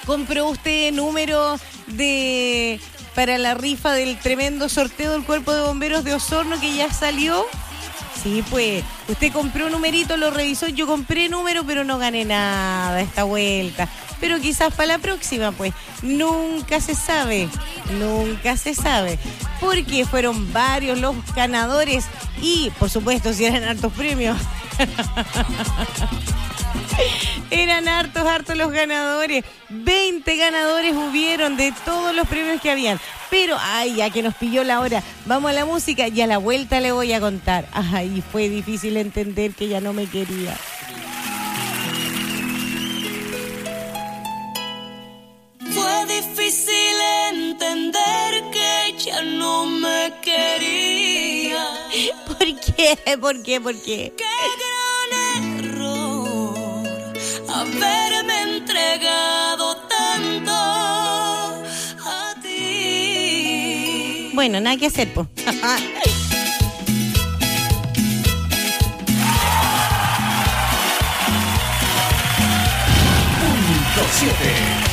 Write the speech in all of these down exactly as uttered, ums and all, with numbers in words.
¿Compró usted número de para la rifa del tremendo sorteo del Cuerpo de Bomberos de Osorno que ya salió? Sí, pues, usted compró un numerito, lo revisó, yo compré número, pero no gané nada esta vuelta. Pero quizás para la próxima, pues, nunca se sabe, nunca se sabe. Porque fueron varios los ganadores y, por supuesto, si eran hartos premios. Eran hartos, hartos los ganadores. veinte ganadores hubieron de todos los premios que habían. Pero, ay, ya que nos pilló la hora, vamos a la música y a la vuelta le voy a contar. Ay, fue difícil entender que ya no me quería. Fue difícil entender que ya no me quería. ¿Por qué? ¿Por qué? ¿Por qué? Qué gran error haberme entregado tanto a ti. Bueno, nada que hacer, po. Punto siete.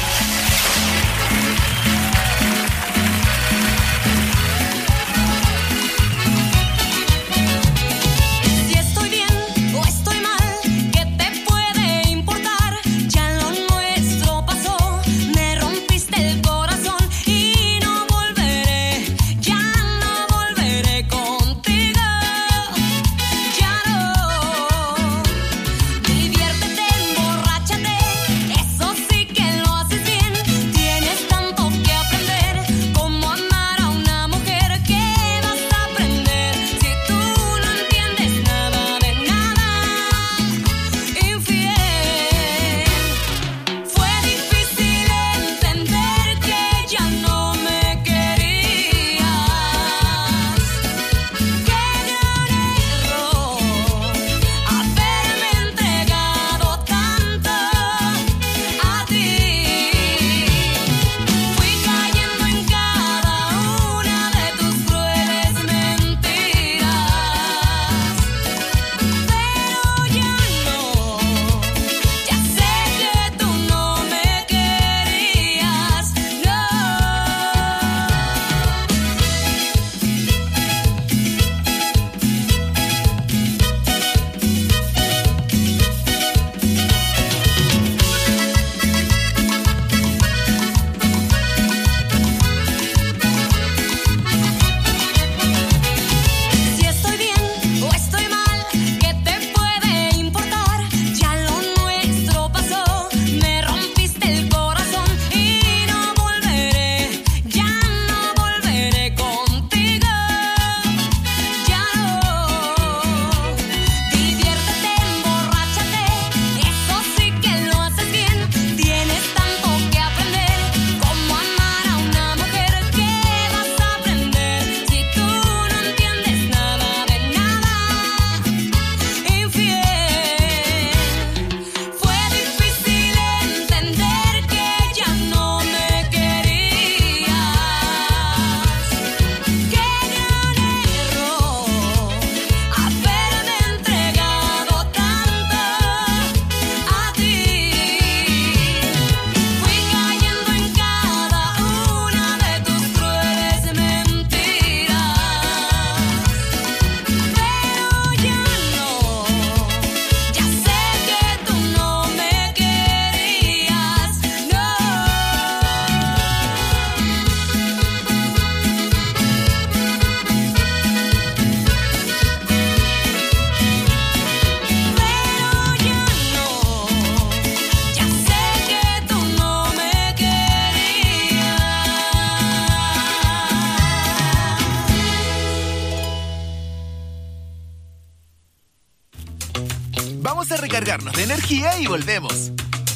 Vamos a recargarnos de energía y volvemos.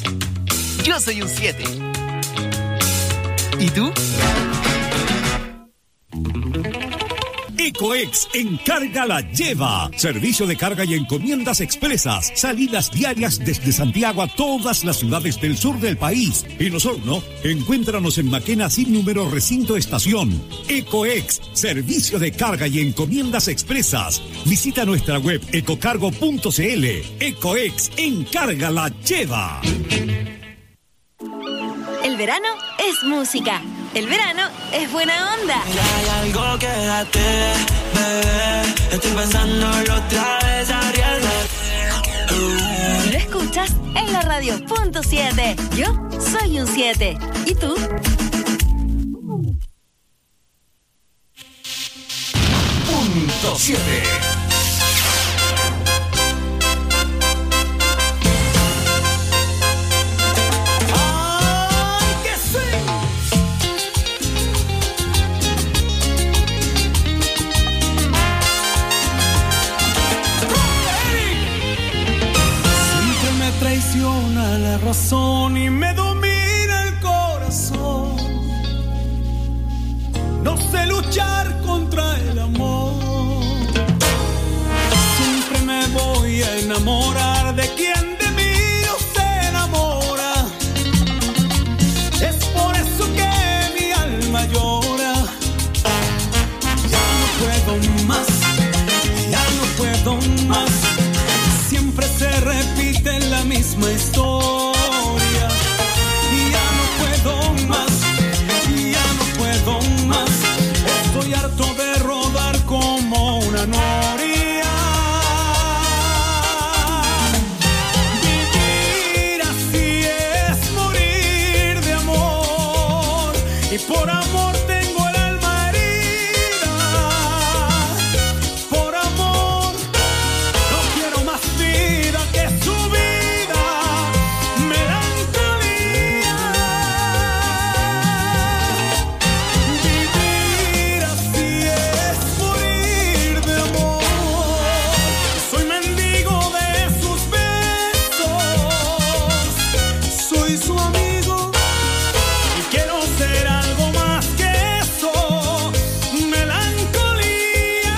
Yo soy un siete. ¿Y tú? Ecoex Encarga la Lleva. Servicio de carga y encomiendas expresas. Salidas diarias desde Santiago a todas las ciudades del sur del país. En Osorno, encuéntranos en Maquena sin número recinto estación. Ecoex, servicio de carga y encomiendas expresas. Visita nuestra web ecocargo punto cl. Ecoex Encarga la Lleva. El verano es música. El verano es buena onda. Hay algo que date, bebé. Estoy pensándolo otra vez, arriesgate. Lo escuchas en la radio punto siete. Yo soy un siete. ¿Y tú? Punto siete. Traiciona la razón y me domina el corazón. No sé luchar contra el amor. Siempre me voy a enamorar de quien de mí no se enamora. Es por eso que mi alma llora. Ya no puedo más, ya no puedo más. Siempre se repite la misma historia. Y ya no puedo más, y ya no puedo más. Estoy harto de rodar como una noria. Vivir así es morir de amor. Y por amor tengo el alma herida. Por amor no quiero más vida que su vida, melancolía. Vivir así es morir de amor. Soy mendigo de sus besos, soy su amigo y quiero ser algo más que eso, melancolía.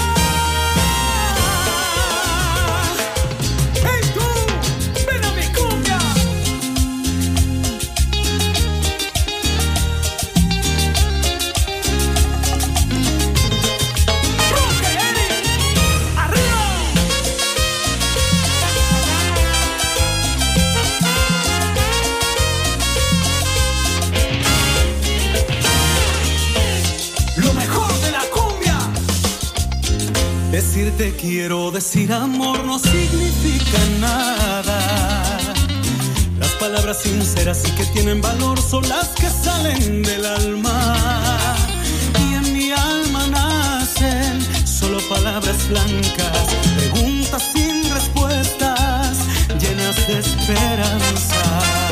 ¡Hey tú! ¡Ven a mi cumbia! ¡Roque, Eddie! ¡Arriba! Lo mejor de la cumbia. Decirte quiero, decir amor no significa nada. Las palabras sinceras y que tienen valor son las que salen del alma. Y en mi alma nacen solo palabras blancas, preguntas sin respuestas, llenas de esperanza.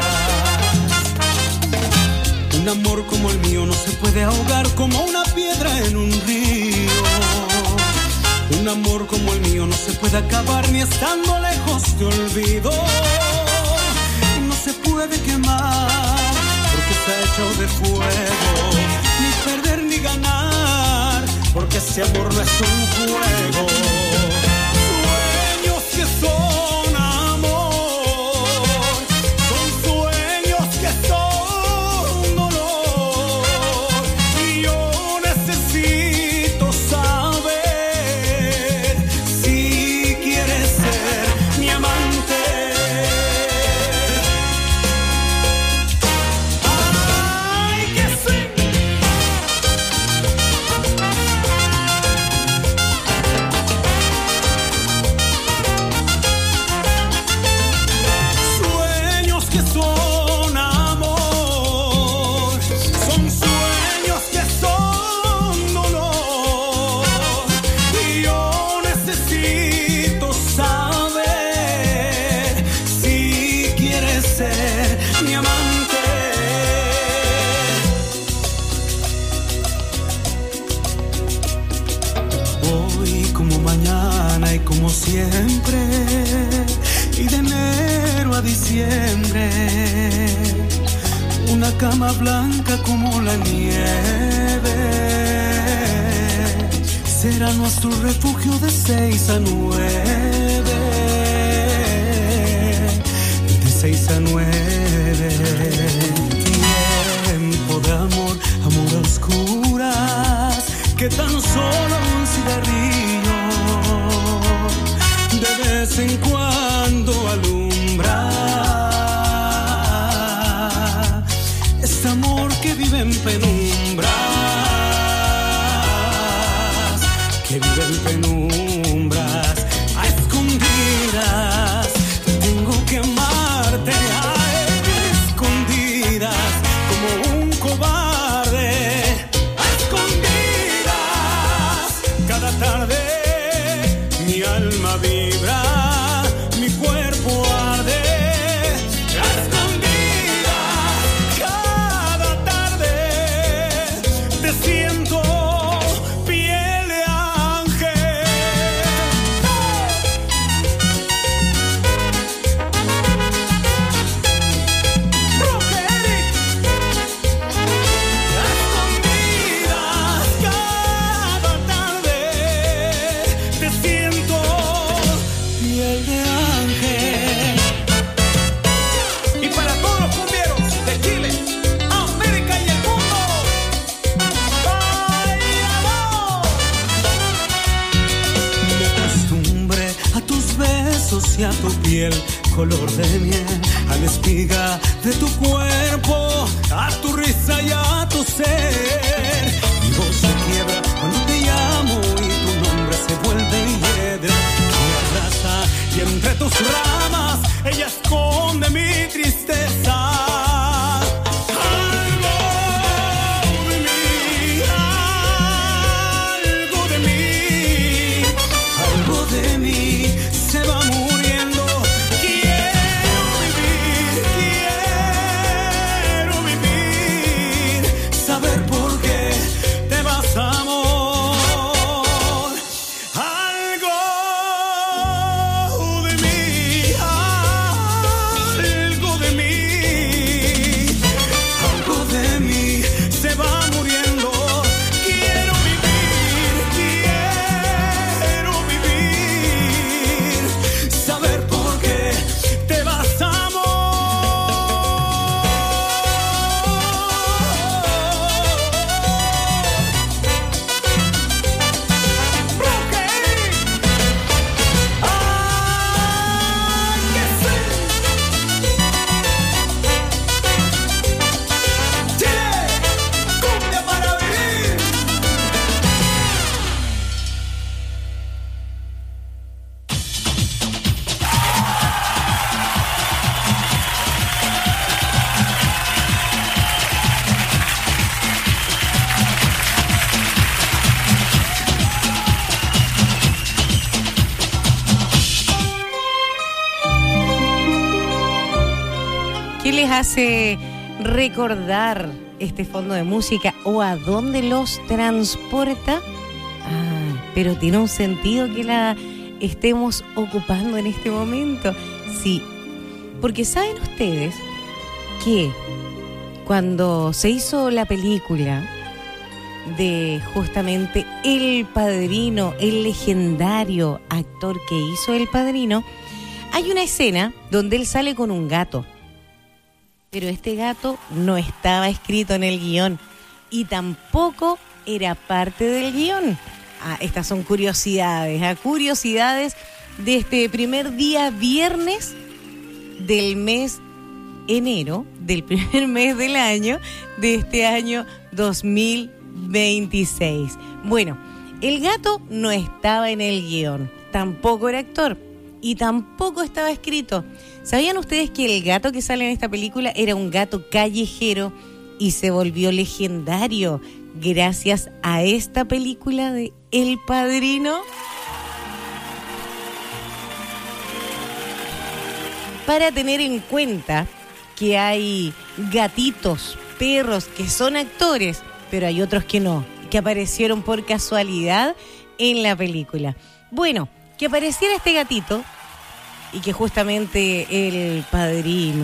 Un amor como el mío no se puede ahogar como una piedra en un río. Un amor como el mío no se puede acabar ni estando lejos te olvido. No se puede quemar porque está hecho de fuego. Ni perder ni ganar porque ese amor no es un juego. Sueños que son amor, son sueños que son dolor. Y yo necesito saber si quieres ser mi amante. ¡Ay, que sí! Sueños que son amor, son sueños que son dolor. Y yo necesito saber si quieres ser mi amante. Hoy como mañana y como siempre, y de enero a diciembre, una cama blanca como la nieve será nuestro refugio de seis a nueve, de seis a nueve. Tiempo de amor, amor a oscuras, que tan solo un cigarrillo de vez en cuando alumbra. Esta amor que vive en penumbras, que vive en penumbras, a escondidas. Tengo que amarte a escondidas, como un cobarde, a escondidas. Cada tarde mi alma vibra, mi cuerpo arde. Y a tu piel, color de miel, a la espiga de tu cuerpo, a tu risa y a tu ser. Mi voz se quiebra cuando te llamo y tu nombre se vuelve hiedra. Me abraza y entre tus ramas ella esconde mi tristeza. Hace recordar este fondo de música o a dónde los transporta. Ah, pero tiene un sentido que la estemos ocupando en este momento. Sí, porque saben ustedes que cuando se hizo la película de justamente El Padrino, el legendario actor que hizo El Padrino, hay una escena donde él sale con un gato. Pero este gato no estaba escrito en el guión y tampoco era parte del guión. Ah, estas son curiosidades, ¿eh? curiosidades de este primer día viernes del mes enero, del primer mes del año, de este año dos mil veintiséis. Bueno, el gato no estaba en el guión, tampoco era actor y tampoco estaba escrito. ¿Sabían ustedes que el gato que sale en esta película era un gato callejero y se volvió legendario gracias a esta película de El Padrino? Para tener en cuenta que hay gatitos, perros que son actores, pero hay otros que no, que aparecieron por casualidad en la película. Bueno, que apareciera este gatito y que justamente El Padrino,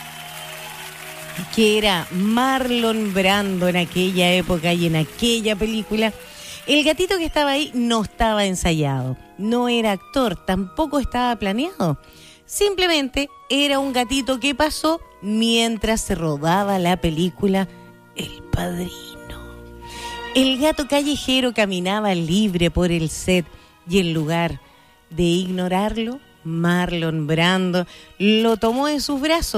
que era Marlon Brando en aquella época y en aquella película, el gatito que estaba ahí no estaba ensayado, no era actor, tampoco estaba planeado. Simplemente era un gatito que pasó mientras se rodaba la película El Padrino. El gato callejero caminaba libre por el set y en lugar de ignorarlo, Marlon Brando lo tomó en sus brazos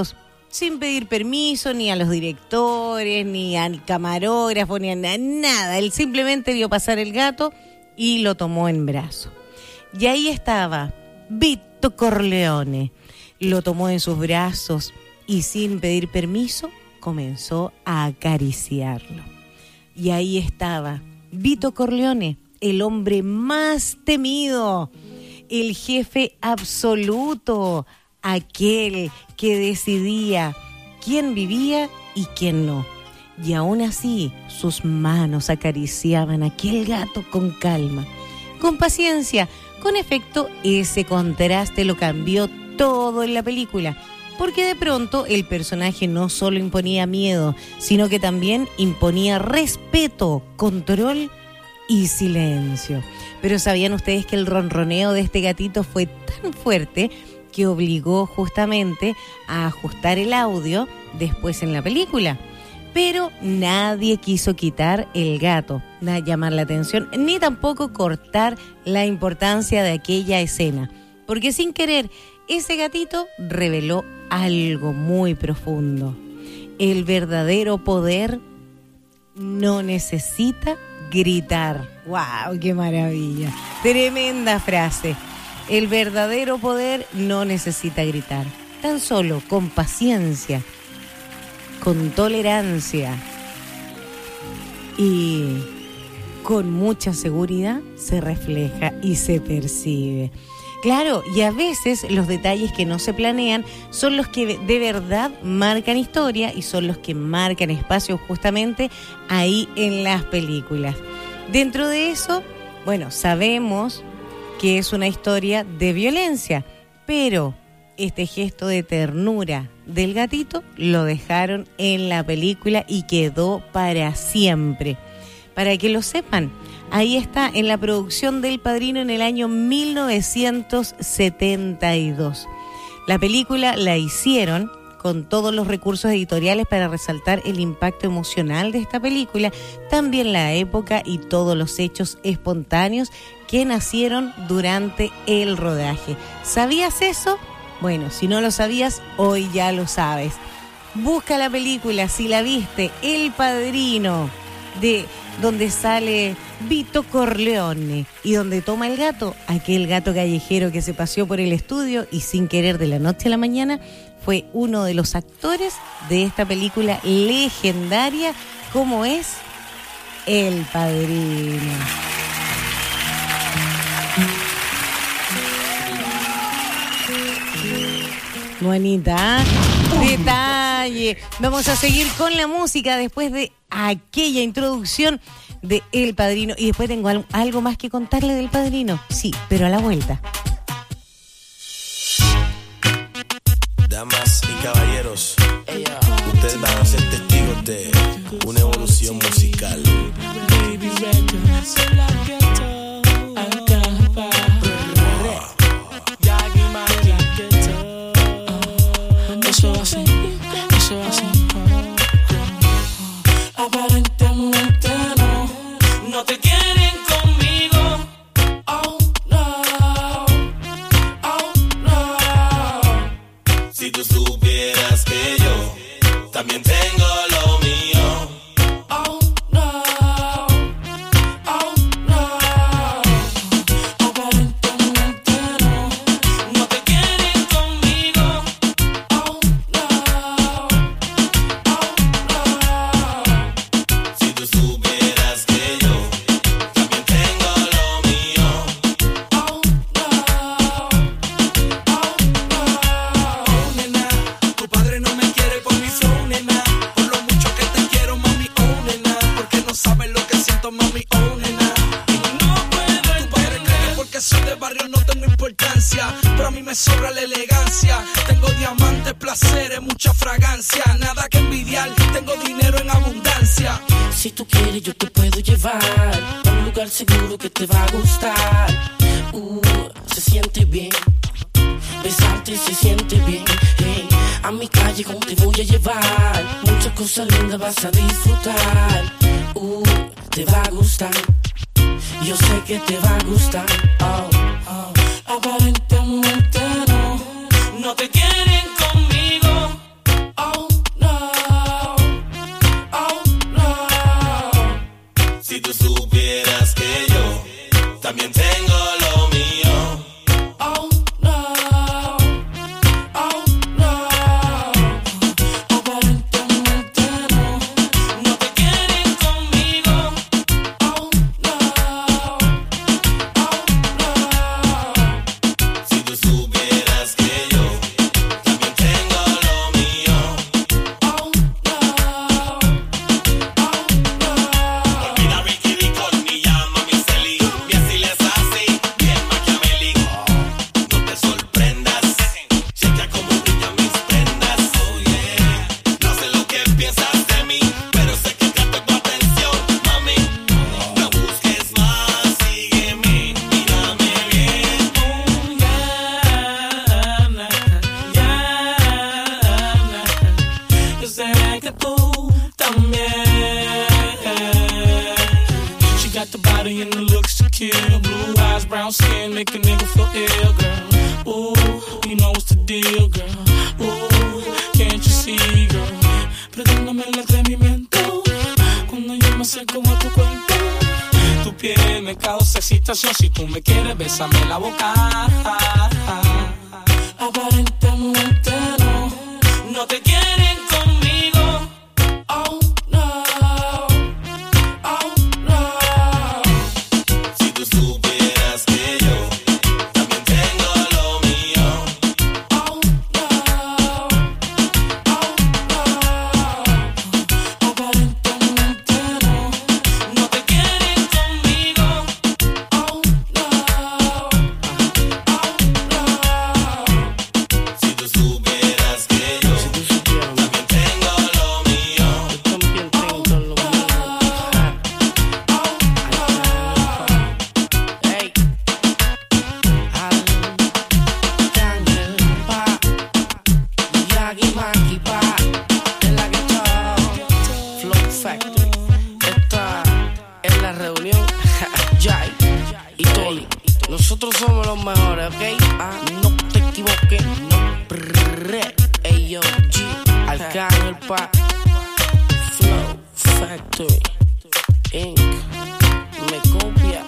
sin pedir permiso ni a los directores, ni al camarógrafo, ni a nada. Él simplemente vio pasar el gato y lo tomó en brazo. Y ahí estaba Vito Corleone. Lo tomó en sus brazos y sin pedir permiso comenzó a acariciarlo. Y ahí estaba Vito Corleone, el hombre más temido, el jefe absoluto, aquel que decidía quién vivía y quién no. Y aún así, sus manos acariciaban a aquel gato con calma, con paciencia. Con efecto, ese contraste lo cambió todo en la película, porque de pronto el personaje no solo imponía miedo, sino que también imponía respeto, control y silencio. Pero ¿sabían ustedes que el ronroneo de este gatito fue tan fuerte que obligó justamente a ajustar el audio después en la película? Pero nadie quiso quitar el gato, nada llamar la atención, ni tampoco cortar la importancia de aquella escena, porque sin querer ese gatito reveló algo muy profundo. El verdadero poder no necesita gritar. ¡Wow! ¡Qué maravilla! Tremenda frase. El verdadero poder no necesita gritar. Tan solo con paciencia, con tolerancia y con mucha seguridad se refleja y se percibe. Claro, y a veces los detalles que no se planean son los que de verdad marcan historia y son los que marcan espacio justamente ahí en las películas. Dentro de eso, bueno, sabemos que es una historia de violencia, pero este gesto de ternura del gatito lo dejaron en la película y quedó para siempre. Para que lo sepan, ahí está en la producción del Padrino en el año mil novecientos setenta y dos. La película la hicieron con todos los recursos editoriales para resaltar el impacto emocional de esta película, también la época y todos los hechos espontáneos que nacieron durante el rodaje. ¿Sabías eso? Bueno, si no lo sabías, hoy ya lo sabes. Busca la película, si la viste, El Padrino, de donde sale Vito Corleone y donde toma el gato, aquel gato callejero que se paseó por el estudio y sin querer de la noche a la mañana fue uno de los actores de esta película legendaria como es El Padrino. Bonita, ¿eh? Detalle. Vamos a seguir con la música después de aquella introducción de El Padrino. Y después tengo algo más que contarle del Padrino. Sí, pero a la vuelta. Damas y caballeros, ustedes van a ser testigos de una evolución musical. Eso así, eso así. Aparentemente no, no te quieren conmigo. Oh no, oh no. Si tú supieras que yo también tengo lo mío. Oh no, oh no. Aparentemente no, no te quieren conmigo. Oh no, oh no. Si tú supieras que yo también tengo lo mío. Oh no, oh no. Oh, nena, tu padre no me quiere por mi flow, nena. Por lo mucho que te quiero, mami, oh, nena. Porque no sabes lo que siento, mami, oh, nena. Y no puedo, tu padre cree que porque soy de barrio no tengo importancia. Pero a mí me sobra la elegancia. Tengo diamantes, placeres, mucha fragancia. Nada que envidiar, tengo dinero en abundancia. Si tú quieres yo te puedo llevar a un lugar seguro que te va a gustar. Uh, se siente bien, besarte se siente bien. Hey, a mi calle como te voy a llevar, muchas cosas lindas vas a disfrutar. Uh, te va a gustar, yo sé que te va a gustar. Oh, oh. Aparentemente no, no te quieren conmigo. Oh Beauty and the looks to kill. Blue eyes, brown skin, make a nigga feel ill, girl. Ooh, you know what's the deal, girl. Ooh, can't you see, girl? Preténdame el atrevimiento cuando yo me acerco a tu cuerpo. Tu piel me causa excitación. Si tú me quieres, bésame la boca. Aparentemente no, no te quieren conmigo. Oh no, oh no. Si tú supieras que yo también tengo lo mío. Oh no, oh no. Aparentemente no, no te quieren conmigo. Oh no, oh no. Si tú supieras que yo también tengo lo mío. Yo también tengo lo mío. Hey, Harlem, Jungle, pa, Miyagi, Maki, pa, en la guitarra, Flow Factory. Esta es la reunión, Jai y Tony. Nosotros somos los mejores, ¿ok? Ah, no te equivoques, no. Brrr, ey, yo, G, Arcángel, pa, Flow Factory, Incorporated. Me copia.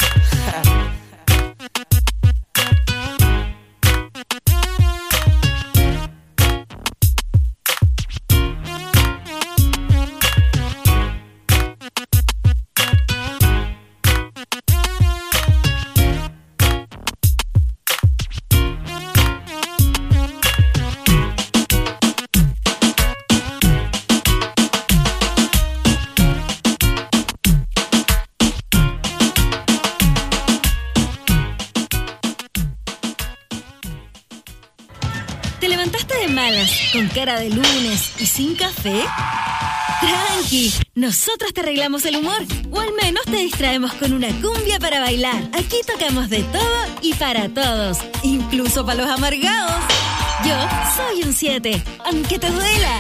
¿Te levantaste de malas, con cara de lunes y sin café? Tranqui, nosotros te arreglamos el humor, o al menos te distraemos con una cumbia para bailar. Aquí tocamos de todo y para todos, incluso para los amargados. Yo soy un siete, aunque te duela.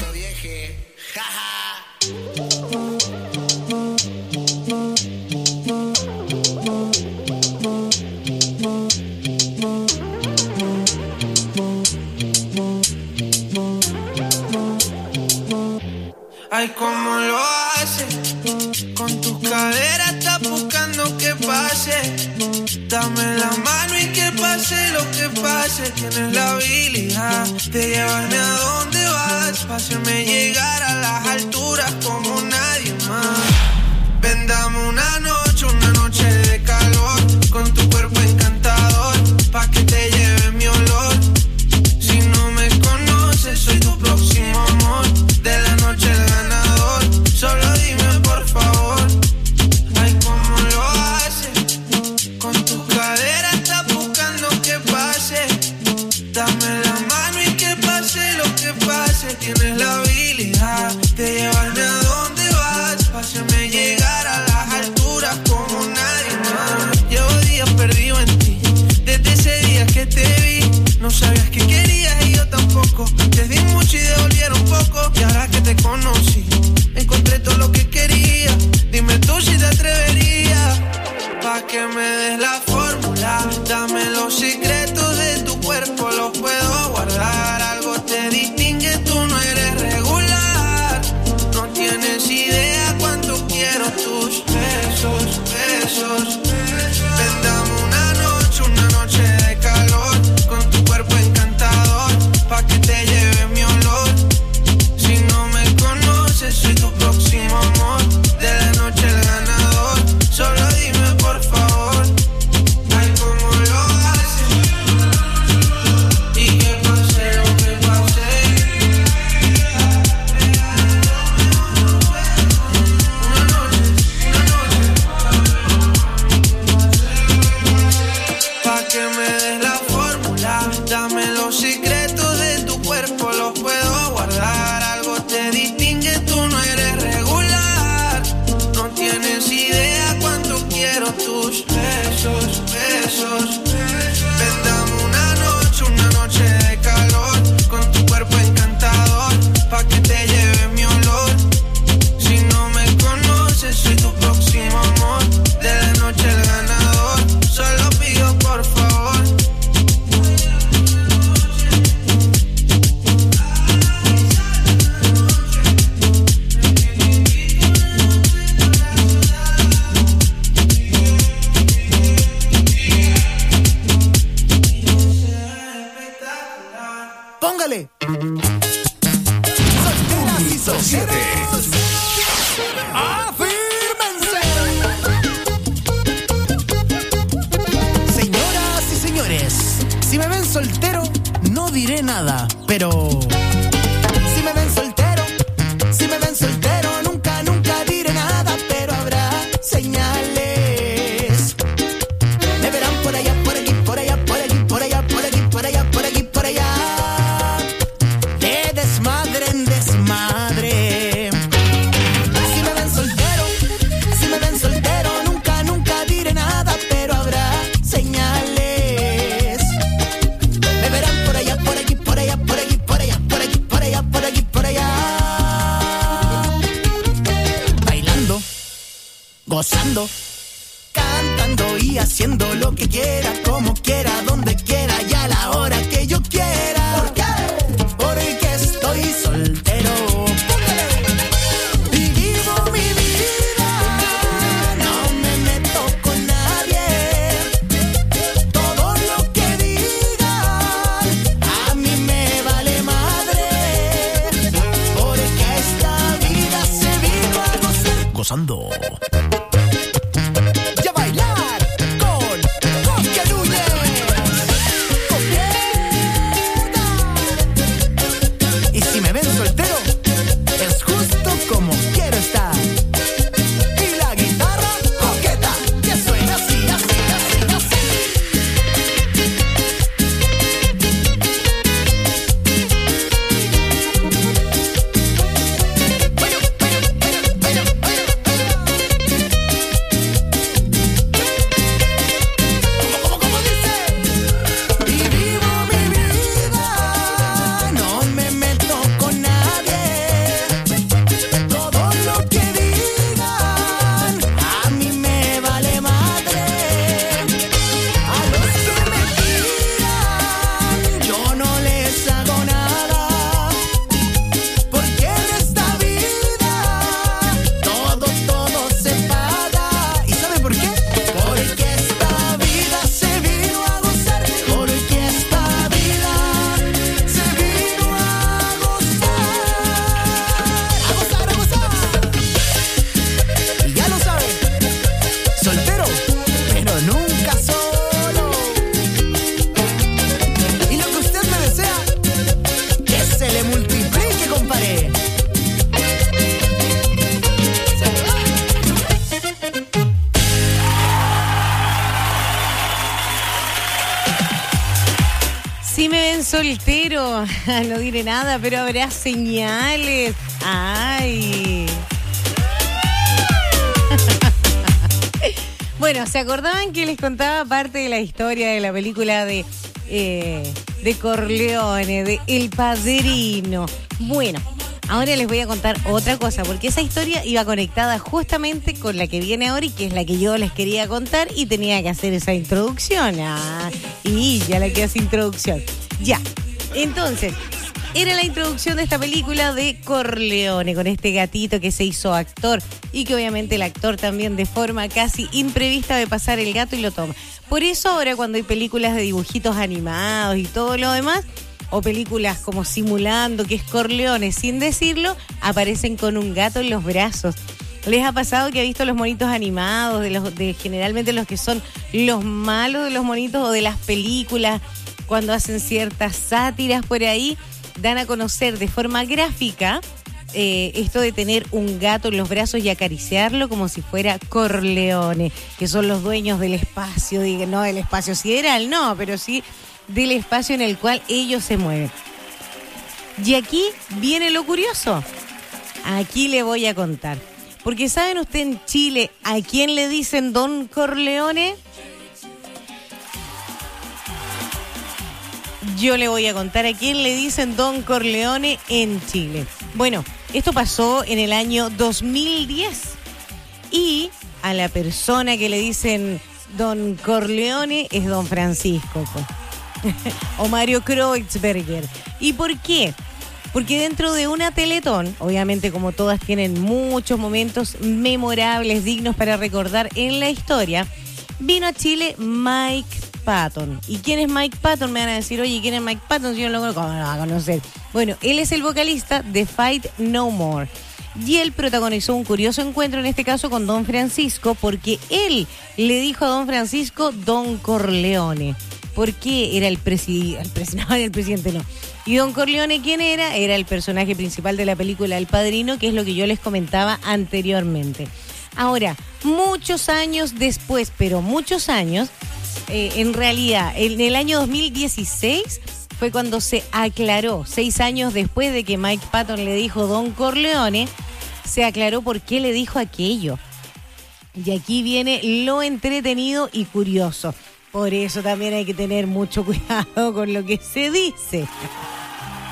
Ay, cómo lo hace, con tus caderas estás buscando que pase. Dame la mano y que pase lo que pase. Tienes la habilidad de llevarme a donde vas, para hacerme llegar a las alturas como nadie más. Ven, dame una noche, una noche de calor, con tu cuerpo encantador, pa' que te lleve mi olor. Si no me conoces, soy tu próximo amor, de la noche el ganador. Solo dime por favor, ay, cómo lo haces, con tus caderas estás buscando que pase. Dame la mano y que pase lo que pase. Tienes la habilidad de llevarme a donde vas, pa' hacerme llegar a las alturas como nadie más. Llevo días perdido en ti, desde ese día que te vi. No sabías que querías y yo tampoco. Te di mucho y devolvieron poco. Y ahora que te conocí, encontré todo lo que quería. Dime tú si te atreverías, pa' que me des la fórmula. Dame los secretos de tu cuerpo, los puedo guardar. Algo te distingue, tú no eres regular. No tienes idea cuánto quiero tus besos, besos. Ven, dame una noche, una noche de calor, con tu cuerpo encantador, pa' que te lleve mi olor. Si no me conoces, soy tu próximo amor, de la noche el ganador. Solo dime por favor, gozando, cantando y haciendo lo que quiera, como quiera, donde quiera y a la hora que yo quiera. ¿Por qué? Porque estoy soltero. ¡Póngale! Y vivo mi vida, no me meto con nadie. Todo lo que digan a mí me vale madre, porque esta vida se vino a gozar. Gozando. Soltero, no diré nada, pero habrá señales. Ay. Bueno, ¿se acordaban que les contaba parte de la historia de la película de, eh, de Corleone, de El Padrino? Bueno, ahora les voy a contar otra cosa, porque esa historia iba conectada justamente con la que viene ahora y que es la que yo les quería contar y tenía que hacer esa introducción. Ah, y ya la que hace introducción. Ya, entonces, era la introducción de esta película de Corleone, con este gatito que se hizo actor y que obviamente el actor también de forma casi imprevista de pasar el gato y lo toma. Por eso ahora cuando hay películas de dibujitos animados y todo lo demás, o películas como simulando que es Corleone sin decirlo, aparecen con un gato en los brazos. ¿Les ha pasado que ha visto los monitos animados, de los de generalmente los que son los malos de los monitos o de las películas? Cuando hacen ciertas sátiras por ahí, dan a conocer de forma gráfica eh, esto de tener un gato en los brazos y acariciarlo como si fuera Corleone, que son los dueños del espacio, digo, no del espacio sideral, no, pero sí del espacio en el cual ellos se mueven. Y aquí viene lo curioso. Aquí le voy a contar. Porque ¿saben usted en Chile a quién le dicen Don Corleone? Yo le voy a contar a quién le dicen Don Corleone en Chile. Bueno, esto pasó en el año dos mil diez y a la persona que le dicen Don Corleone es Don Francisco, pues. O Mario Kreutzberger. ¿Y por qué? Porque dentro de una Teletón, obviamente como todas tienen muchos momentos memorables, dignos para recordar en la historia, vino a Chile Mike Patton. ¿Y quién es Mike Patton? Me van a decir, oye, ¿quién es Mike Patton? Si yo no lo conozco, ¿cómo no lo va a conocer? Bueno, él es el vocalista de Fight No More. Y él protagonizó un curioso encuentro, en este caso con Don Francisco, porque él le dijo a Don Francisco Don Corleone. Porque era el presidente, el, presi- no, el presidente no. Y Don Corleone, ¿quién era? Era el personaje principal de la película El Padrino, que es lo que yo les comentaba anteriormente. Ahora, muchos años después, pero muchos años, eh, en realidad, en el año dos mil dieciséis fue cuando se aclaró, seis años después de que Mike Patton le dijo Don Corleone, se aclaró por qué le dijo aquello. Y aquí viene lo entretenido y curioso. Por eso también hay que tener mucho cuidado con lo que se dice.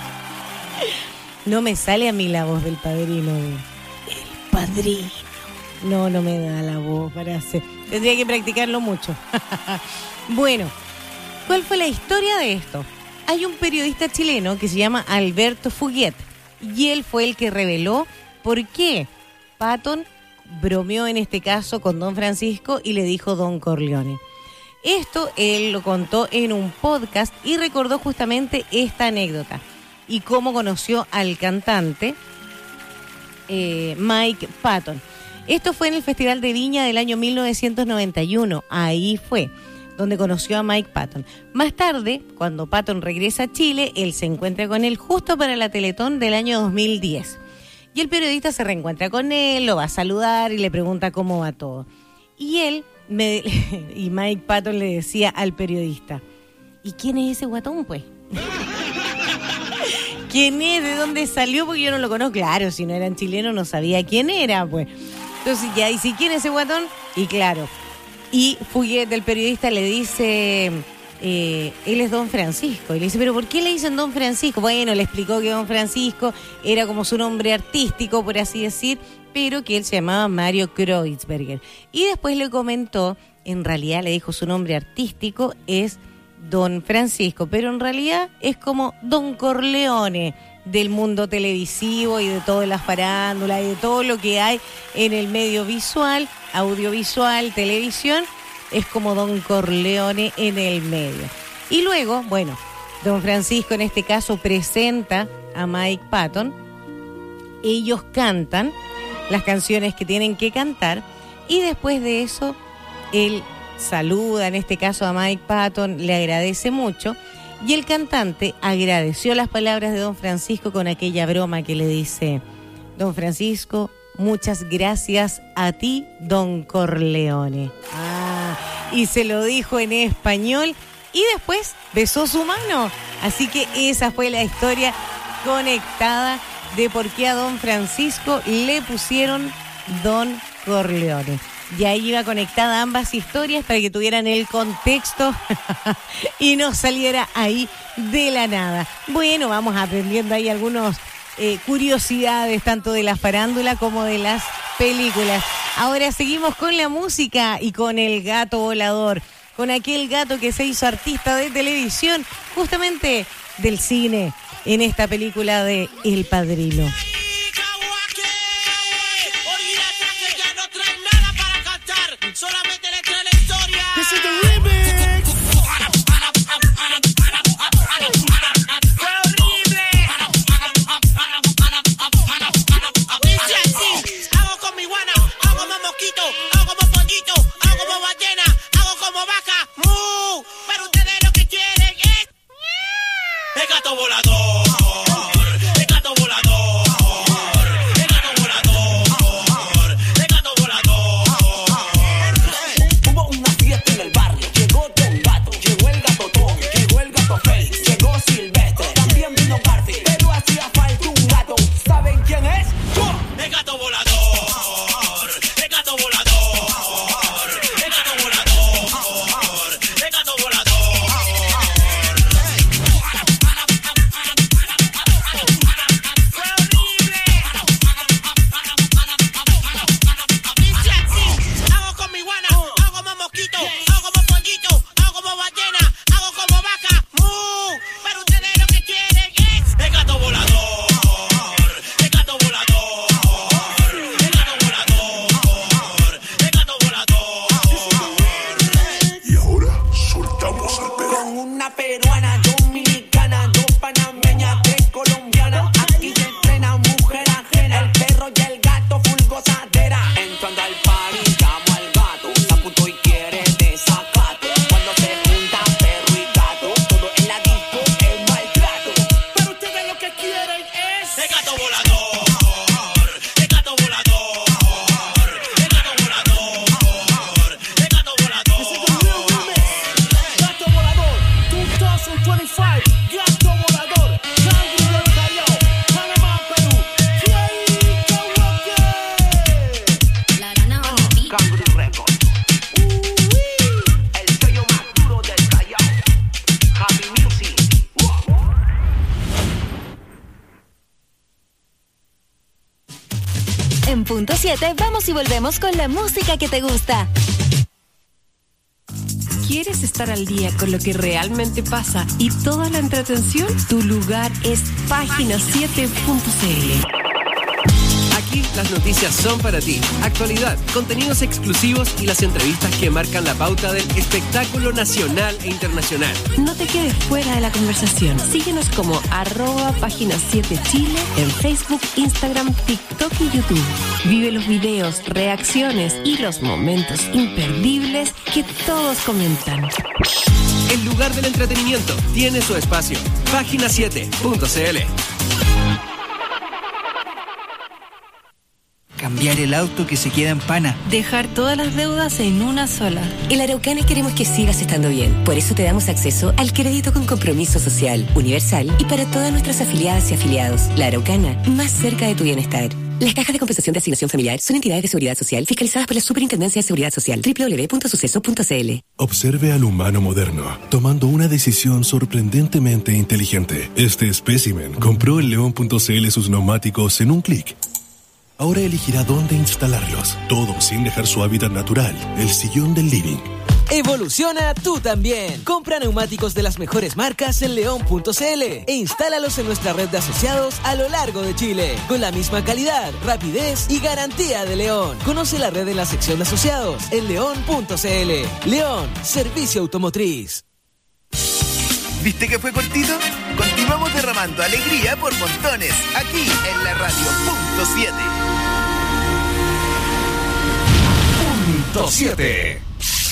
No me sale a mí la voz del padrino. El padrino. No, no me da la voz para hacer. Tendría que practicarlo mucho. Bueno, ¿cuál fue la historia de esto? Hay un periodista chileno que se llama Alberto Fuguet y él fue el que reveló por qué Patton bromeó en este caso con Don Francisco y le dijo Don Corleone. Esto él lo contó en un podcast y recordó justamente esta anécdota y cómo conoció al cantante eh, Mike Patton. Esto fue en el Festival de Viña del año mil novecientos noventa y uno. Ahí fue donde conoció a Mike Patton. Más tarde, cuando Patton regresa a Chile, él se encuentra con él justo para la Teletón del año dos mil diez. Y el periodista se reencuentra con él, lo va a saludar y le pregunta cómo va todo. Y él, me, y Mike Patton le decía al periodista, ¿y quién es ese guatón, pues? ¿Quién es? ¿De dónde salió? Porque yo no lo conozco. Claro, si no eran chilenos no sabía quién era, pues. Entonces ya dice, ¿quién es ese guatón? Y claro, y Fuguet, del periodista, le dice, eh, él es Don Francisco. Y le dice, ¿pero por qué le dicen Don Francisco? Bueno, le explicó que Don Francisco era como su nombre artístico, por así decir, pero que él se llamaba Mario Kreuzberger. Y después le comentó, en realidad le dijo su nombre artístico es Don Francisco, pero en realidad es como Don Corleone del mundo televisivo y de todas las farándulas y de todo lo que hay en el medio visual, audiovisual, televisión, es como Don Corleone en el medio. Y luego, bueno, Don Francisco en este caso presenta a Mike Patton, ellos cantan las canciones que tienen que cantar y después de eso él saluda en este caso a Mike Patton, le agradece mucho. Y el cantante agradeció las palabras de Don Francisco con aquella broma que le dice, Don Francisco, muchas gracias a ti, Don Corleone. Ah, y se lo dijo en español y después besó su mano. Así que esa fue la historia conectada de por qué a Don Francisco le pusieron Don Corleone. Y ahí iba conectada ambas historias para que tuvieran el contexto y no saliera ahí de la nada. Bueno, vamos aprendiendo ahí algunas eh, curiosidades, tanto de la farándula como de las películas. Ahora seguimos con la música y con el gato volador, con aquel gato que se hizo artista de televisión, justamente del cine, en esta película de El Padrino. Solamente le trae la historia. This is the remix. ¡Qué horrible! Dice así, hago con mi guana, hago como mosquito, hago como pollito, hago como ballena, hago como vaca, mu. Pero ustedes lo que quieren es el gato volador, el gato volador. punto siete, vamos y volvemos con la música que te gusta. ¿Quieres estar al día con lo que realmente pasa y toda la entretención? Tu lugar es página siete punto c l. Aquí las noticias son para ti. Actualidad, contenidos exclusivos y las entrevistas que marcan la pauta del espectáculo nacional e internacional. No te quedes fuera de la conversación. Síguenos como arroba página siete Chile en Facebook, Instagram, TikTok y YouTube. Vive los videos, reacciones y los momentos imperdibles que todos comentan. El lugar del entretenimiento tiene su espacio. página siete punto c l. Cambiar el auto que se queda en pana. Dejar todas las deudas en una sola. En Araucana queremos que sigas estando bien. Por eso te damos acceso al crédito con compromiso social, universal y para todas nuestras afiliadas y afiliados. La Araucana, más cerca de tu bienestar. Las cajas de compensación de asignación familiar son entidades de seguridad social fiscalizadas por la Superintendencia de Seguridad Social. doble u doble u doble u punto suceso punto c l. Observe al humano moderno, tomando una decisión sorprendentemente inteligente. Este espécimen compró en león punto c l sus neumáticos en un clic. Ahora elegirá dónde instalarlos, todo sin dejar su hábitat natural, el sillón del living. Evoluciona tú también. Compra neumáticos de las mejores marcas en león punto c l e instálalos en nuestra red de asociados a lo largo de Chile, con la misma calidad, rapidez y garantía de León. Conoce la red en la sección de asociados en león punto c l. León, servicio automotriz. ¿Viste que fue cortito? Continuamos derramando alegría por montones, aquí en la radio punto siete. Punto siete.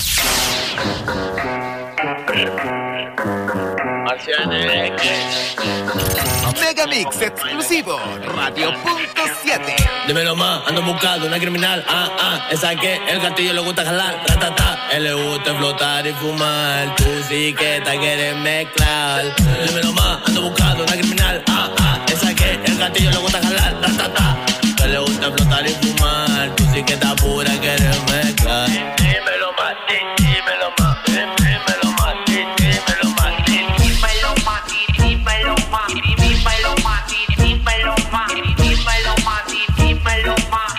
Megamix exclusivo, radio punto siete. Dímelo más, ando buscando una criminal. Ah, ah, esa que el gatillo le gusta jalar. Ratata, él le gusta flotar y fumar. Tú sí que te quieres mezclar. Dímelo más, ando buscando una criminal. Ah, ah, esa que el gatillo le gusta jalar. Ratata, él le gusta flotar y fumar. Tú sí que te pura quieres mezclar. Dímelo más, dímelo más, dímelo más, dímelo más, dímelo más, dímelo más, dímelo más, dímelo más, dímelo más, dímelo más,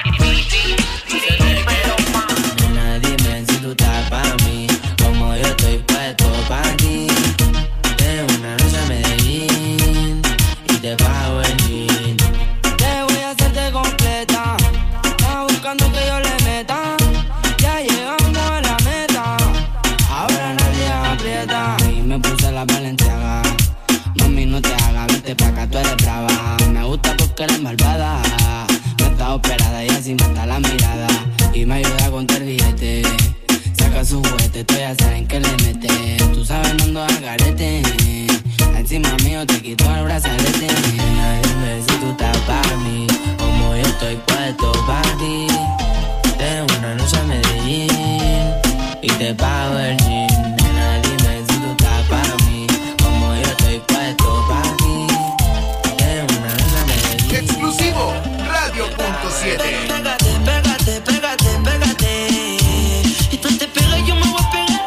dímelo más. Nena, dime si tú estás pa' mí, como yo estoy puesto pa' ti. De una noche a Medellín y te pago el jean. Te voy a hacerte completa, estás buscando que yo le meta. Ya llegamos a la meta, ahora nadie aprieta. Y me puse la Balenciaga, mami no te hagas, vete pa' acá, tú eres brava. Me gusta porque eres malvada, no está operada y así mata la mirada. Y me ayuda a contar billete, saca su juguete, tú ya saben que le mete. Tú sabes no ando al garete, encima mío te quito el brazalete. Nena, dime si tú estás para mí, como yo estoy puesto para ti. De una noche a Medellín y te pago el jean. Nena, dime si tú estás para mí, como yo estoy puesto para ti. De una noche a Medellín. Exclusivo, radio punto siete. Pégate, pégate, pégate, pégate. Y tú te pegas y yo me voy a pegar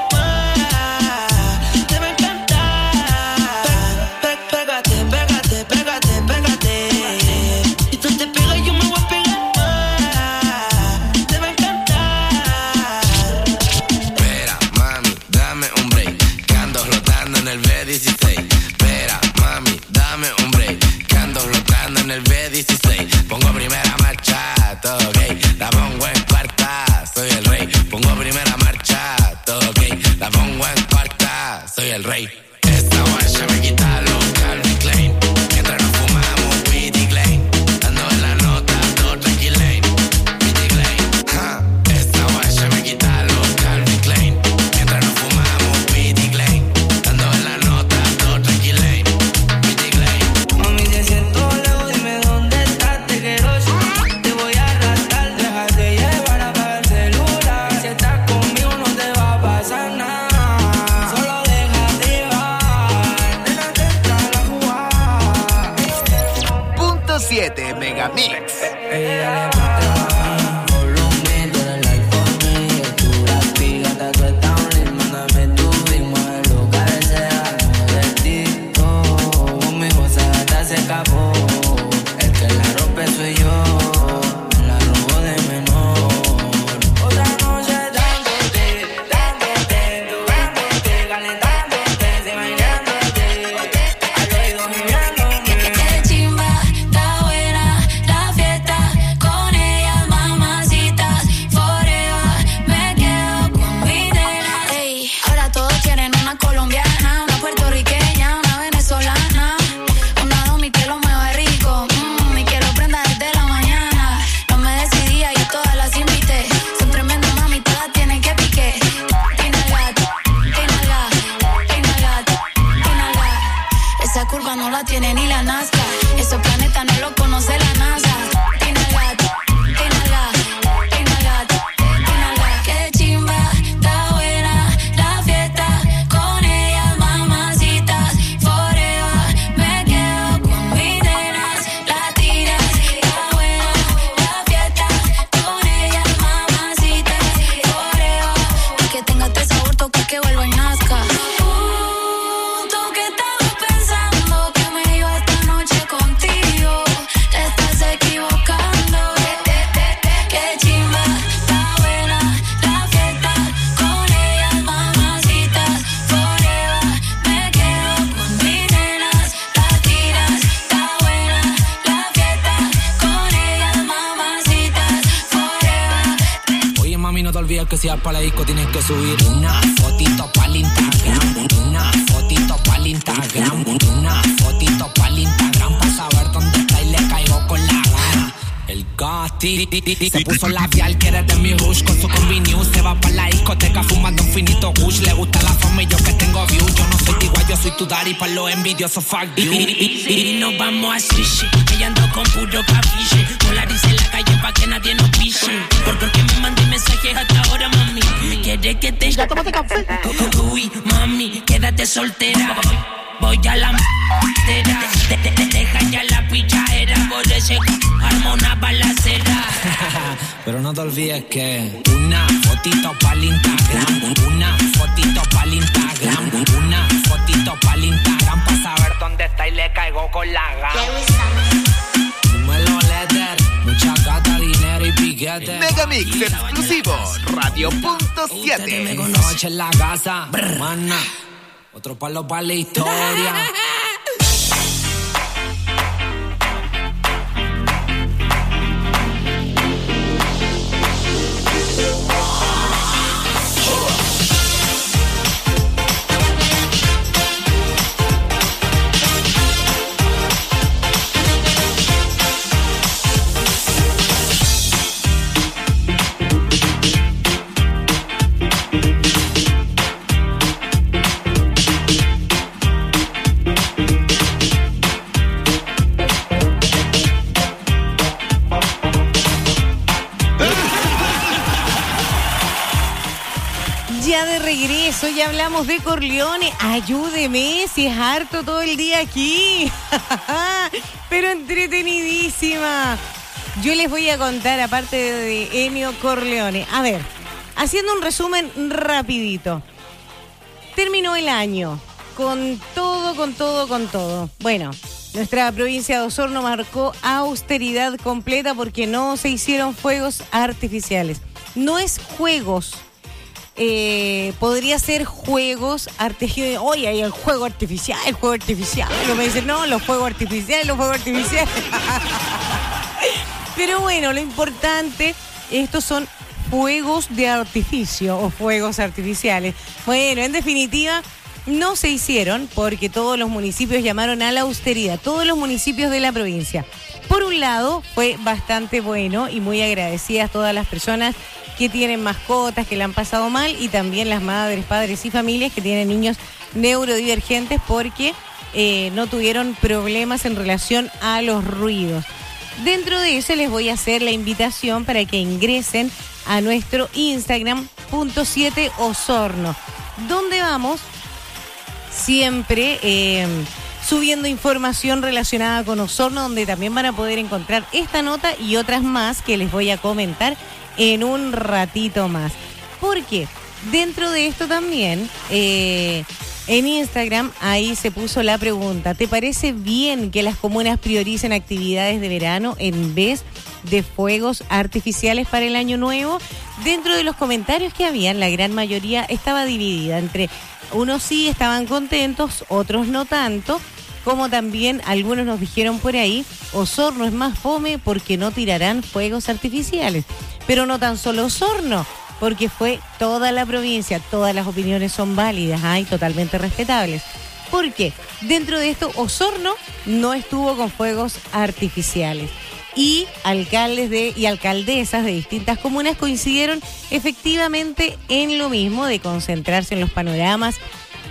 más. Te va a encantar. Pégate, pégate, pégate, pégate. Y tú te pegas y yo me voy a pegar más. Te va a encantar. Espera, mami, dame un break, que ando flotando en el B dieciséis. Espera, mami, dame un break, que ando flotando en el B dieciséis. Pongo primera marcha, todo ok, la pongo en cuarta, soy el rey. Pongo primera marcha, todo ok, la pongo en cuarta, soy el rey. Esta guacha me quita los Calvin Klein, mientras nos fumamos Witty Klein, dando en la nota, todo tranquilane, Witty Klein. Ja, esta guacha me quita los Calvin Klein, mientras nos fumamos Witty Klein, dando en la nota, todo tranquilane, Witty Klein. Mami, te siento lejos, dime dónde estás, te quiero. Te voy a arrastrar, déjate llevar, apaga el celular. Si estás conmigo no te va a pasar nada, solo déjate llevar, nena, te entra la jugada. Punto siete Megamix. Ey, dale, ponte más volumen, tú eres el iPhone mío, tú la piga, hasta tú estás online, mándame tu ritmo, mueve lo que sea, no de ti, oh, mi cosa hasta se escapó, el que la rompe soy yo, la robo de la tiene ni la Nazca. Esos planetas no lo conoce la NASA. Inhala, inhala, inhala, inhala. Qué chimba, está buena la fiesta. Con ellas, mamacitas, forever. Me quedo con mis nenas latinas. Está buena la fiesta. Con ellas, mamacitas, forever. Y que tenga este sabor, toca que vuelva y nazca. Que si vas pa' la disco tienes que subir una fotito pa'l Instagram, una fotito pa'l Instagram, una fotito pa'l Instagram pa' saber dónde está y le caigo con la gana. El Gasti se puso labial, quiere de mi rush con su combi news. Se va pa' la discoteca fumando un finito gush. Le gusta la fama y yo que tengo views. Yo no soy tu igual, yo soy tu daddy pa' los envidiosos, fuck you. Y nos vamos a sushi, ella ando con puro capiche. Polarice en la calle pa' que nadie nos piche. Por porque me mandé mensajes hasta ahora, mami. ¿Quieres que te... Ya tómate café. Uy, mami, quédate soltera. Voy a la m***era. Te, te, te deja ya la pichadera. Por ese arma una balacera. Pero no te olvides que una fotito pa'l Instagram, una fotito pa'l Instagram, una fotito pa'l Instagram pa' saber dónde está y le caigo con la gana. Número letter, mucha gata, dinero y piquete. Megamix exclusivo, Radio Punto siete. Me conoce en la casa, mana. Otro palo para la historia. Regreso, ya hablamos de Corleone. Ayúdeme, si es harto todo el día aquí. Pero entretenidísima. Yo les voy a contar, aparte de Ennio Corleone. A ver, haciendo un resumen rapidito. Terminó el año con todo, con todo, con todo. Bueno, nuestra provincia de Osorno marcó austeridad completa porque no se hicieron fuegos artificiales. No es juegos. Eh, podría ser juegos artificiales. Oye, hay el juego artificial, el juego artificial. No me dicen, no, los juegos artificiales, los juegos artificiales. Pero bueno, lo importante, estos son fuegos de artificio o fuegos artificiales. Bueno, en definitiva, no se hicieron porque todos los municipios llamaron a la austeridad, todos los municipios de la provincia. Por un lado, fue bastante bueno y muy agradecidas todas las personas que tienen mascotas, que la han pasado mal, y también las madres, padres y familias que tienen niños neurodivergentes porque eh, no tuvieron problemas en relación a los ruidos. Dentro de eso les voy a hacer la invitación para que ingresen a nuestro Instagram, punto siete Osorno, donde vamos siempre eh, subiendo información relacionada con Osorno, donde también van a poder encontrar esta nota y otras más que les voy a comentar en un ratito más. Porque dentro de esto también, eh, en Instagram, ahí se puso la pregunta: ¿te parece bien que las comunas prioricen actividades de verano en vez de fuegos artificiales para el año nuevo? Dentro de los comentarios que habían, la gran mayoría estaba dividida entre unos sí estaban contentos, otros no tanto, como también algunos nos dijeron por ahí, Osorno es más fome porque no tirarán fuegos artificiales. Pero no tan solo Osorno, porque fue toda la provincia, todas las opiniones son válidas, ¿eh? Y totalmente respetables. Porque dentro de esto Osorno no estuvo con fuegos artificiales. Y alcaldes de, y alcaldesas de distintas comunas coincidieron efectivamente en lo mismo, de concentrarse en los panoramas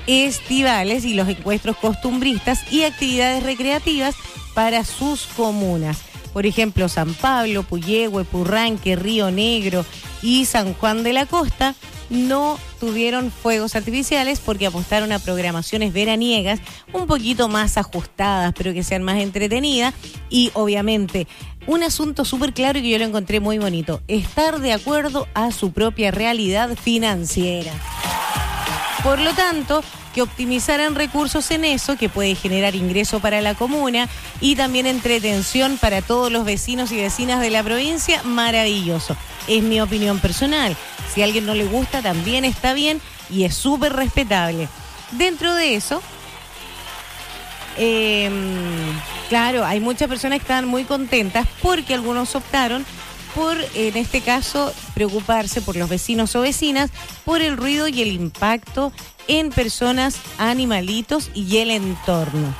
estivales y los encuentros costumbristas y actividades recreativas para sus comunas. Por ejemplo, San Pablo, Puyehue, Purranque, Río Negro y San Juan de la Costa no tuvieron fuegos artificiales porque apostaron a programaciones veraniegas un poquito más ajustadas, pero que sean más entretenidas. Y obviamente, un asunto súper claro y que yo lo encontré muy bonito, estar de acuerdo a su propia realidad financiera. Por lo tanto, que optimizaran recursos en eso, que puede generar ingreso para la comuna y también entretención para todos los vecinos y vecinas de la provincia, maravilloso. Es mi opinión personal. Si a alguien no le gusta, también está bien y es súper respetable. Dentro de eso, eh, claro, hay muchas personas que están muy contentas porque algunos optaron por, en este caso, preocuparse por los vecinos o vecinas, por el ruido y el impacto en personas, animalitos y el entorno.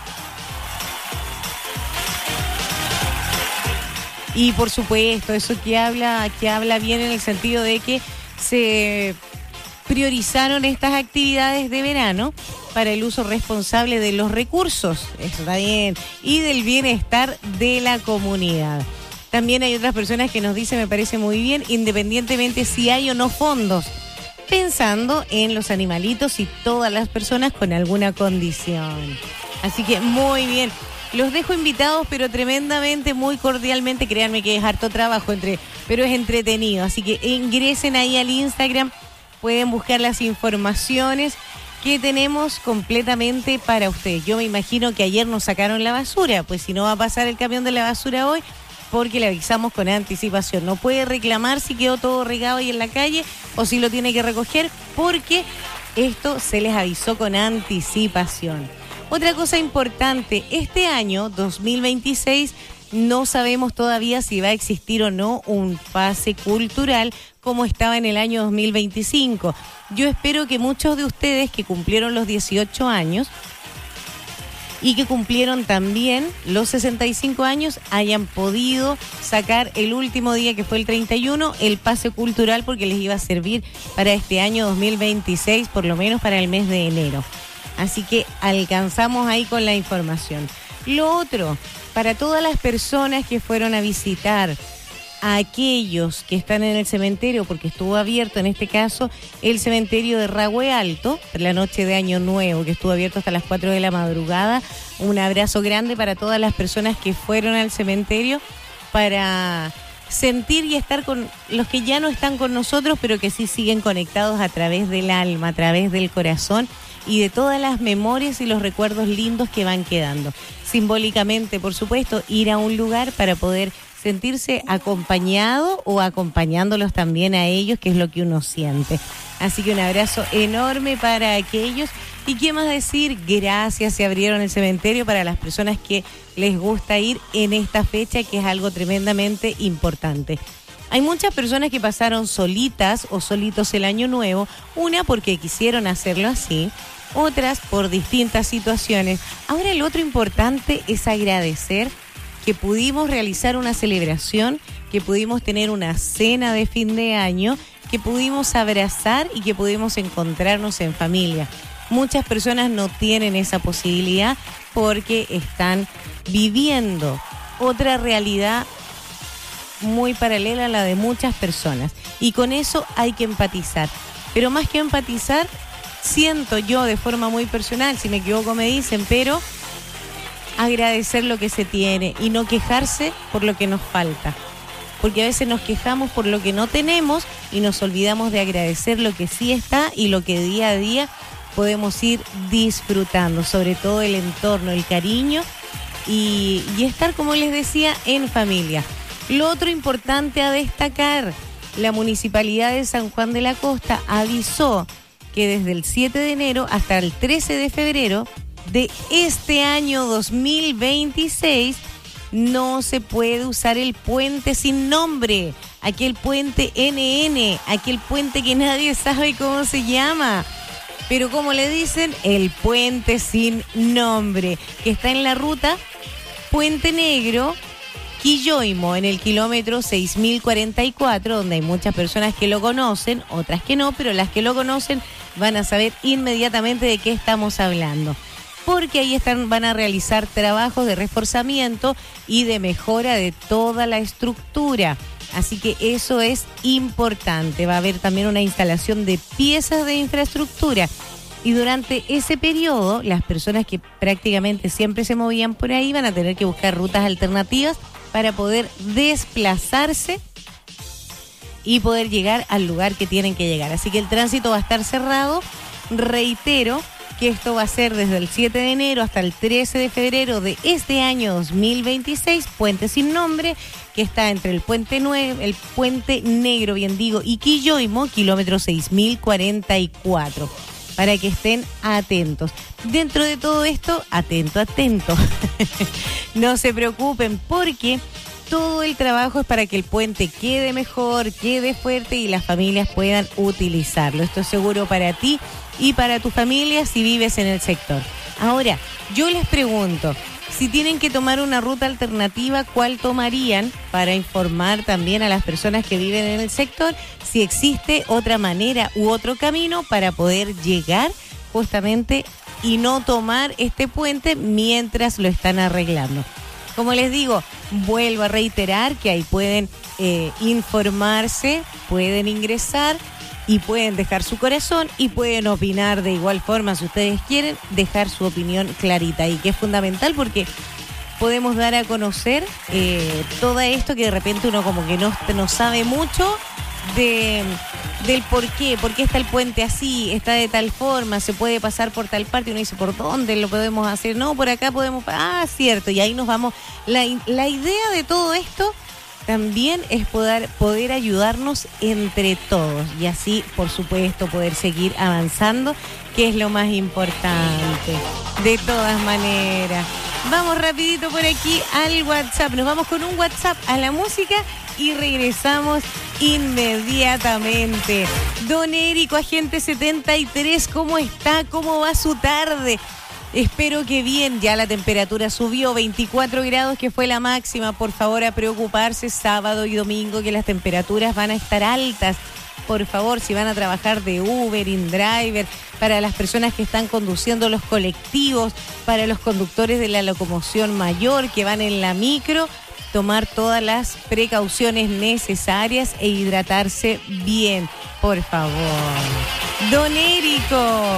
Y por supuesto, eso que habla, que habla bien en el sentido de que se priorizaron estas actividades de verano para el uso responsable de los recursos, eso está bien, y del bienestar de la comunidad. También hay otras personas que nos dicen, me parece muy bien, independientemente si hay o no fondos, pensando en los animalitos y todas las personas con alguna condición. Así que muy bien. Los dejo invitados, pero tremendamente, muy cordialmente. Créanme que es harto trabajo, entre, pero es entretenido. Así que ingresen ahí al Instagram, pueden buscar las informaciones que tenemos completamente para ustedes. Yo me imagino que ayer nos sacaron la basura, pues si no va a pasar el camión de la basura hoy, porque le avisamos con anticipación. No puede reclamar si quedó todo regado ahí en la calle o si lo tiene que recoger, porque esto se les avisó con anticipación. Otra cosa importante, este año dos mil veintiséis no sabemos todavía si va a existir o no un pase cultural como estaba en el año dos mil veinticinco. Yo espero que muchos de ustedes que cumplieron los dieciocho años y que cumplieron también los sesenta y cinco años hayan podido sacar el último día, que fue el treinta y uno, el pase cultural, porque les iba a servir para este año dos mil veintiséis, por lo menos para el mes de enero. Así que alcanzamos ahí con la información. Lo otro, para todas las personas que fueron a visitar a aquellos que están en el cementerio, porque estuvo abierto en este caso el cementerio de Rahue Alto, la noche de Año Nuevo, que estuvo abierto hasta las cuatro de la madrugada. Un abrazo grande para todas las personas que fueron al cementerio para sentir y estar con los que ya no están con nosotros, pero que sí siguen conectados a través del alma, a través del corazón y de todas las memorias y los recuerdos lindos que van quedando. Simbólicamente, por supuesto, ir a un lugar para poder sentirse acompañado o acompañándolos también a ellos, que es lo que uno siente. Así que un abrazo enorme para aquellos. ¿Y qué más decir? Gracias, se abrieron el cementerio para las personas que les gusta ir en esta fecha, que es algo tremendamente importante. Hay muchas personas que pasaron solitas o solitos el año nuevo, una porque quisieron hacerlo así, otras por distintas situaciones. Ahora el otro importante es agradecer que pudimos realizar una celebración, que pudimos tener una cena de fin de año, que pudimos abrazar y que pudimos encontrarnos en familia. Muchas personas no tienen esa posibilidad porque están viviendo otra realidad muy paralela a la de muchas personas. Y con eso hay que empatizar. Pero más que empatizar, siento yo de forma muy personal, si me equivoco me dicen, pero agradecer lo que se tiene y no quejarse por lo que nos falta. Porque a veces nos quejamos por lo que no tenemos y nos olvidamos de agradecer lo que sí está y lo que día a día podemos ir disfrutando, sobre todo el entorno, el cariño y, y estar, como les decía, en familia. Lo otro importante a destacar, la Municipalidad de San Juan de la Costa avisó que desde el siete de enero hasta el trece de febrero de este año dos mil veintiséis no se puede usar el puente sin nombre, aquel puente N N, aquel puente que nadie sabe cómo se llama, pero como le dicen, el puente sin nombre, que está en la ruta Puente Negro, Quilloimo, en el kilómetro seis mil cuarenta y cuatro, donde hay muchas personas que lo conocen, otras que no, pero las que lo conocen van a saber inmediatamente de qué estamos hablando. Porque ahí están, van a realizar trabajos de reforzamiento y de mejora de toda la estructura. Así que eso es importante. Va a haber también una instalación de piezas de infraestructura. Y durante ese periodo, las personas que prácticamente siempre se movían por ahí van a tener que buscar rutas alternativas para poder desplazarse y poder llegar al lugar que tienen que llegar. Así que el tránsito va a estar cerrado. Reitero que esto va a ser desde el siete de enero hasta el trece de febrero de este año dos mil veintiséis, puente sin nombre, que está entre el puente nuevo, el puente negro, bien digo, y Quilloimo, kilómetro seis mil cuarenta y cuatro, para que estén atentos. Dentro de todo esto, atento, atento. No se preocupen, porque todo el trabajo es para que el puente quede mejor, quede fuerte y las familias puedan utilizarlo. Esto es seguro para ti y para tu familia si vives en el sector. Ahora, yo les pregunto, si tienen que tomar una ruta alternativa, ¿cuál tomarían? Para informar también a las personas que viven en el sector si existe otra manera u otro camino para poder llegar justamente y no tomar este puente mientras lo están arreglando. Como les digo, vuelvo a reiterar que ahí pueden eh, informarse, pueden ingresar y pueden dejar su corazón y pueden opinar de igual forma, si ustedes quieren, dejar su opinión clarita, y que es fundamental porque podemos dar a conocer eh, todo esto que de repente uno como que no, no sabe mucho de, del por qué, por qué está el puente así, está de tal forma, se puede pasar por tal parte, y uno dice, ¿por dónde lo podemos hacer? No, por acá podemos, ah, cierto, y ahí nos vamos. La, la idea de todo esto también es poder, poder ayudarnos entre todos y así, por supuesto, poder seguir avanzando, que es lo más importante. De todas maneras, vamos rapidito por aquí al WhatsApp. Nos vamos con un WhatsApp a la música y regresamos inmediatamente. Don Érico, agente setenta y tres, ¿cómo está? ¿Cómo va su tarde? Espero que bien, ya la temperatura subió, veinticuatro grados que fue la máxima. Por favor, a preocuparse sábado y domingo, que las temperaturas van a estar altas. Por favor, si van a trabajar de Uber, InDriver, para las personas que están conduciendo los colectivos, para los conductores de la locomoción mayor que van en la micro, tomar todas las precauciones necesarias e hidratarse bien, por favor. Don Érico.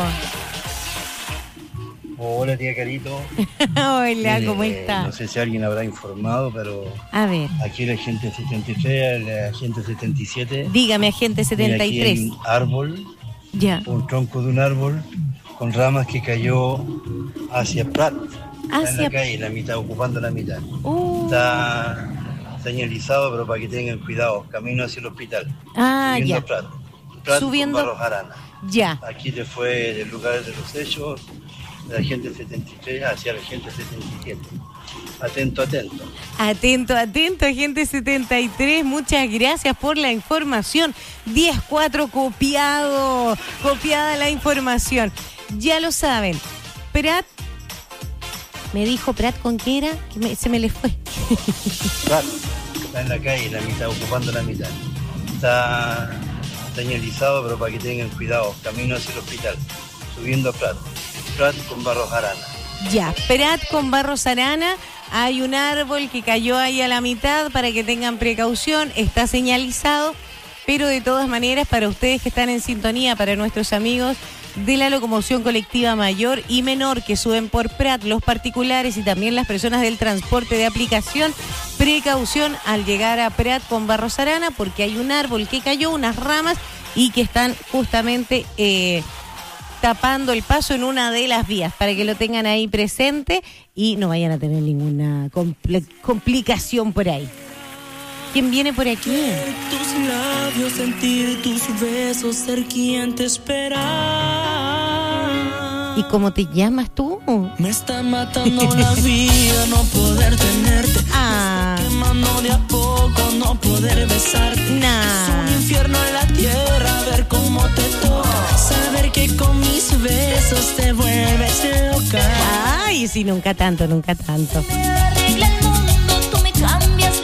Hola, tía Carito. Hola, Mire, ¿cómo eh, está? No sé si alguien habrá informado, pero A ver, aquí la gente setenta y tres, la gente setenta y siete. dígame, agente setenta y Mira, tres. aquí hay un árbol, Ya. un tronco de un árbol con ramas que cayó hacia Prat. Está en Hacia- la calle, la mitad, ocupando la mitad. Uh. Está señalizado, pero para que tengan cuidado. Camino hacia el hospital. Ah, subiendo ya. a Prat. Prat Subiendo- con Barros Arana. Ya. Aquí te fue del lugar de los hechos, de la gente setenta y tres hacia la gente setenta y siete. Atento, atento. Atento, atento, agente setenta y tres, muchas gracias por la información. diez cuatro copiado, copiada la información. Ya lo saben, Prat, me dijo Prat, ¿con qué era? Que me- se me le fue. Prat, está en la calle, la mitad, ocupando la mitad. Está señalizado, pero para que tengan cuidado. Camino hacia el hospital, subiendo a Prat. Prat con Barros Arana. Ya, Prat con Barros Arana, hay un árbol que cayó ahí a la mitad, para que tengan precaución, está señalizado, pero de todas maneras, para ustedes que están en sintonía, para nuestros amigos de la locomoción colectiva mayor y menor que suben por Prat, los particulares y también las personas del transporte de aplicación, precaución al llegar a Prat con Barros Arana, porque hay un árbol que cayó, unas ramas, y que están justamente eh, tapando el paso en una de las vías, para que lo tengan ahí presente y no vayan a tener ninguna compl- complicación por ahí. ¿Quién viene por aquí? Tus labios, sentir tus besos, ser quien te espera. ¿Y cómo te llamas tú? Me está matando la vida no poder tenerte. Ah. Me está quemando de a poco no poder besarte. Nah. Es un infierno en la tierra ver cómo te toca. Saber que con mis besos te vuelves loca. Ay, sí, nunca tanto, nunca tanto. Arregla el mundo, tú me cambias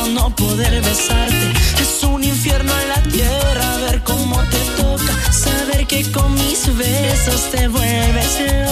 siento no poder besarte. Es un infierno en la tierra ver cómo te toca, saber que con mis besos te vuelves